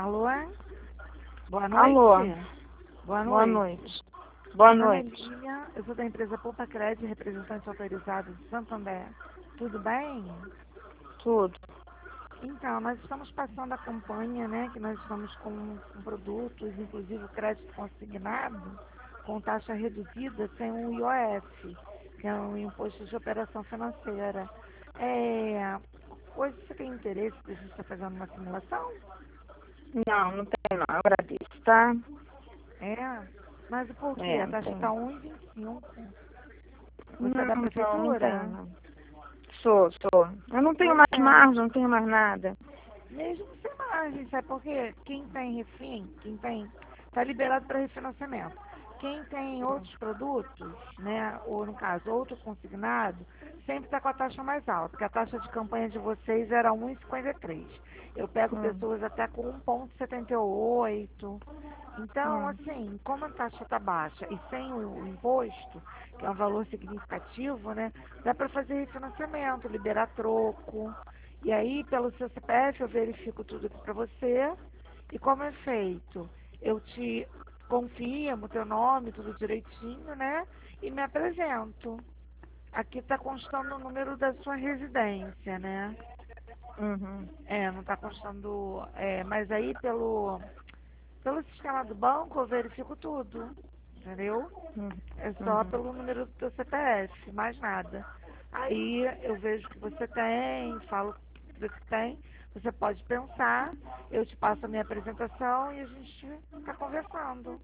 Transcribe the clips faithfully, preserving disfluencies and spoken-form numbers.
Alô? Boa Alô, noite. Boa boa noite. noite. Boa Meu nome é noite. Lívia, eu sou da empresa Poupa Crédito, representante autorizado de Santander. Tudo bem? Tudo. Então, nós estamos passando a campanha, né, que nós estamos com, com produtos, inclusive o crédito consignado, com taxa reduzida, sem o I O F, que é um imposto de operação financeira. É, hoje você tem interesse de a gente estar fazendo uma simulação? Não, não tem não. Eu agradeço, tá? É? Mas por quê? É, A não taxa tem está não. um e vinte e cinco. Você é Não, da não, não tenho prefeitura? não. Sou, sou. Eu não tenho Pois mais é. margem, não tenho mais nada. Mesmo sem margem, sabe por quê? Quem tem refim, quem tem, está liberado para refinanciamento. Quem tem outros produtos, né, ou no caso, outro consignado, sempre está com a taxa mais alta, porque a taxa de campanha de vocês era um vírgula cinquenta e três. Eu pego Hum, pessoas até com um vírgula setenta e oito. Então, hum, assim, como a taxa está baixa e sem o, o imposto, que é um valor significativo, né, dá para fazer refinanciamento, liberar troco. E aí, pelo seu C P F, eu verifico tudo aqui para você. E como é feito? Eu te confirmo teu nome, tudo direitinho, né? E me apresento. Aqui está constando o número da sua residência, né? uhum, É, não está constando. É, mas aí, pelo, pelo sistema do banco, eu verifico tudo. Entendeu? uhum, É só uhum. pelo número do teu C P F, mais nada. Aí eu vejo que você tem, falo que você tem, você pode pensar, eu te passo a minha apresentação e a gente fica conversando.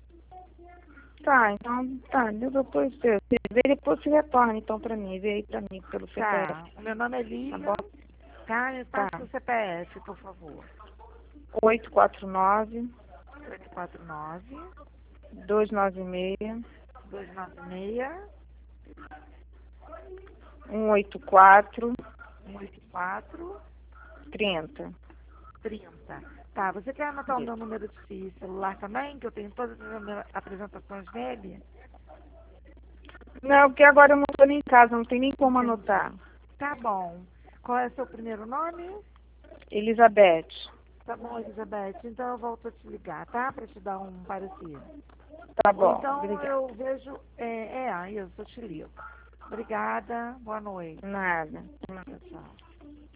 Tá, então, tá, depois você vê, depois você retorna então pra mim, vê aí pra mim pelo Tá, C P F, o meu nome é tá Lívia, bom? tá? Me Tá. passa o seu C P F, por favor. oito quatro nove, oito quatro nove, dois nove seis, dois nove seis, um oito quatro, um oito quatro, trinta. trinta. Tá, você quer anotar o meu número de celular também, que eu tenho todas as apresentações dele? Não, porque agora eu não tô nem em casa, não tem nem como anotar. Entendi. Tá bom. Qual é o seu primeiro nome? Elizabeth. Tá bom, Elizabeth. Então eu volto a te ligar, tá? Pra te dar um parecer. Tá Ou bom, então obrigada. eu vejo. É, é isso, eu te ligo. Obrigada. Boa noite. Nada. Tchau, tchau.